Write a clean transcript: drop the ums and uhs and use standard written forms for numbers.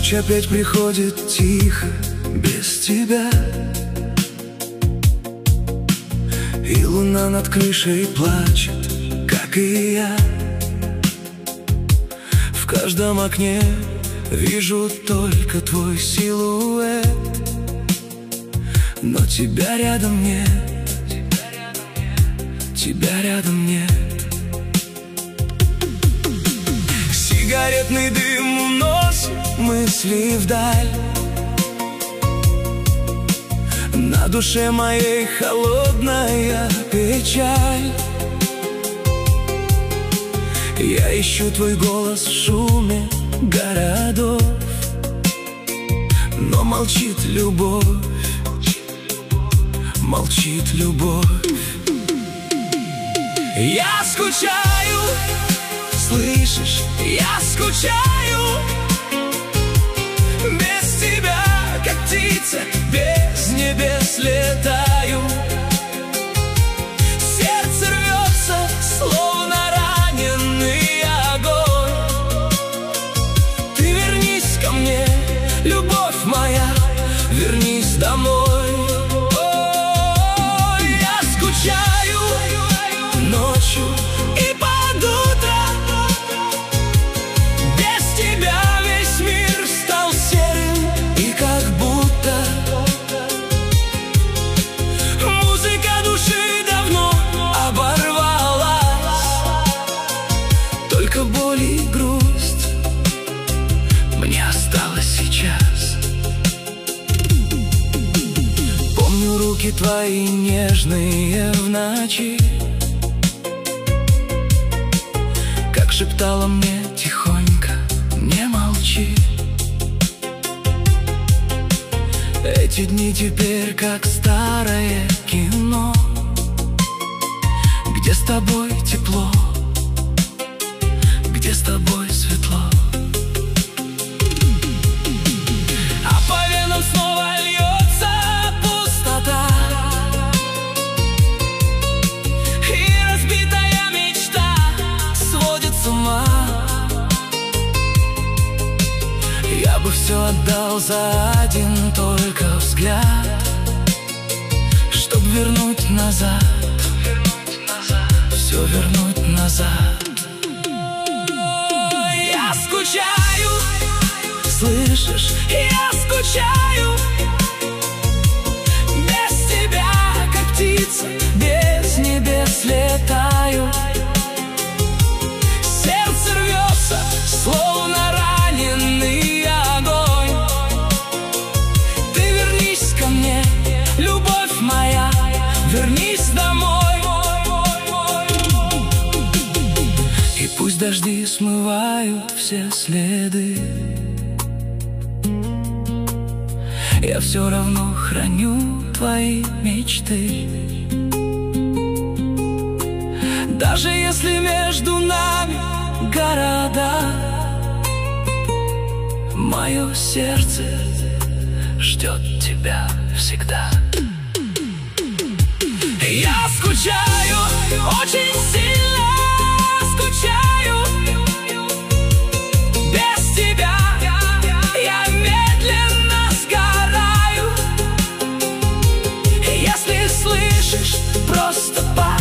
Ночь опять приходит тихо, без тебя. И луна над крышей плачет, как и я. В каждом окне вижу только твой силуэт, но тебя рядом нет, тебя рядом нет. Сигаретный дым уносит мысли вдаль. На душе моей холодная печаль. Я ищу твой голос в шуме городов, но молчит любовь, молчит любовь. Я скучаю, слышишь, я скучаю. Без тебя, как птица, без небес летаю. Сердце рвется, словно раненый огонь. Ты вернись ко мне, любовь моя, вернись домой. Ой, я скучаю ночью и под утро. Без тебя весь мир стал серым, и как будто музыка души давно оборвалась. Только боль и грусть мне осталось сейчас. Помню руки твои нежные в ночи, как шептала мне тихонько: не молчи. Эти дни теперь как старое кино, где с тобой тепло, где с тобой светло. А по венам снова льется пустота, и разбитая мечта сводит с ума. Я бы все отдал за один только взгляд, чтоб вернуть назад, все вернуть назад. Я скучаю, слышишь, я скучаю. Без тебя, как птица, без небес летаю. Сердце рвется, словно раненый огонь. Ты вернись ко мне, любовь моя, вернись домой. И пусть дожди смывают все следы, я все равно храню твои мечты. Даже если между нами города, мое сердце ждет тебя всегда. Я скучаю, очень сильно скучаю. Без тебя я медленно сгораю. Если слышишь, просто